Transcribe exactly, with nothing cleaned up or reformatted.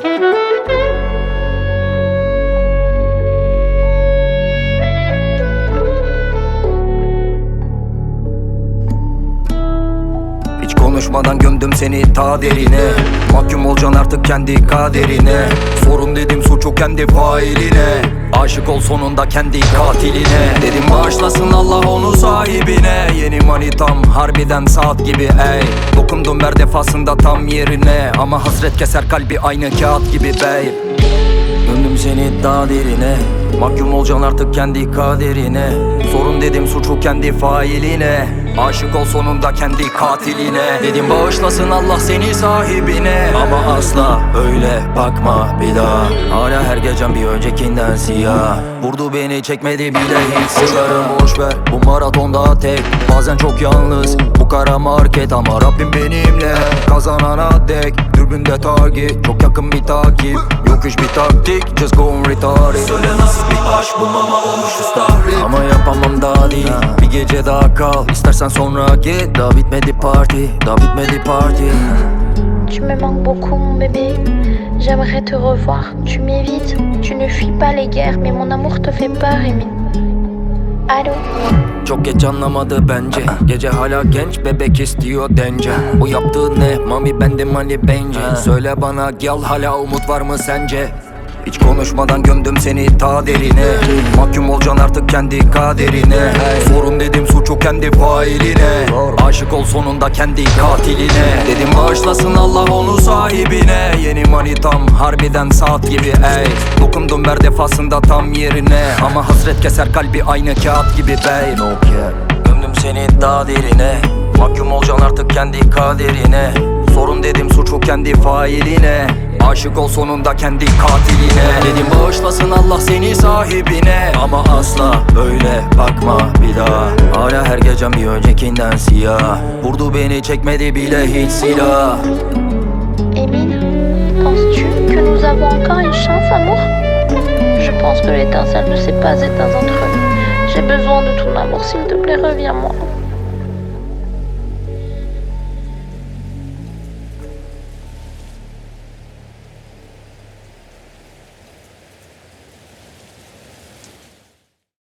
Hiç konuşmadan gömdüm seni ta derine. Mahkum olacaksın artık kendi kaderine. Sorun dedim suçu kendi failine. Aşık ol sonunda kendi katiline. Dedim bağışlasın Allah onu sahibine. Yeni manitam harbiden saat gibi ey. Dokundum her defasında tam yerine. Ama hasret keser kalbi aynı kağıt gibi bey. Gömdüm seni daha derine. Mahkum olacaksın artık kendi kaderine. Sorun dedim suçu kendi failine. Aşık ol sonunda kendi katiline. Dedim bağışlasın Allah seni sahibine. Ama asla öyle bakma bir daha. Hala her gecem bir öncekinden siyah. Vurdu beni çekmedi bile hiç. Sigarım boş ver bu maratonda tek. Bazen çok yalnız bu kara market. Ama Rabbim benimle kazanana dek. Dürbünde takip çok yakın bir takip. Yokuş bir taktik just going retarded. Söyle nasıl bir aşk bu mama olmuşuz tahrik. Ama yapamam daha değil, bir gece daha kal. İstersen sonra git, daha bitmedi parti. Daha bitmedi parti. Tu me manques beaucoup mon bébé. J'aimerais te revoir, tu m'évites. Tu ne fuis pas les guerres, mais mon amour te fait peur Emin. Allô. Çok geç anlamadı bence. Gece hala genç bebek istiyor dence. Bu yaptığı ne mami bende mani bence. Söyle bana gel hala umut var mı sence? Hiç konuşmadan gömdüm seni ta derine. Mahkum olacaksın artık kendi kaderine. Sorun dedim suçu kendi failine. Aşık ol sonunda kendi katiline. Dedim bağışlasın Allah onu sahibine. Yeni manitam harbiden saat gibi ey. Dokundum her defasında tam yerine. Ama hasret keser kalbi aynı kağıt gibi bey. Gömdüm seni daha derine. Mahkum olacaksın artık kendi kaderine. Sorun dedim suçu kendi failine. Aşık ol sonunda kendi katiline. Dedim bağışlasın Allah seni sahibine. Ama asla öyle bakma bir daha. Hala her gecem bir öncekinden siyah. Vurdu beni çekmedi bile hiç silah. Emin, penses-tu que nous avons encore une chance, amour? Je pense que l'étincelle ne s'est pas éteinte entre nous. J'ai besoin de ton amour, s'il te plaît, reviens-moi.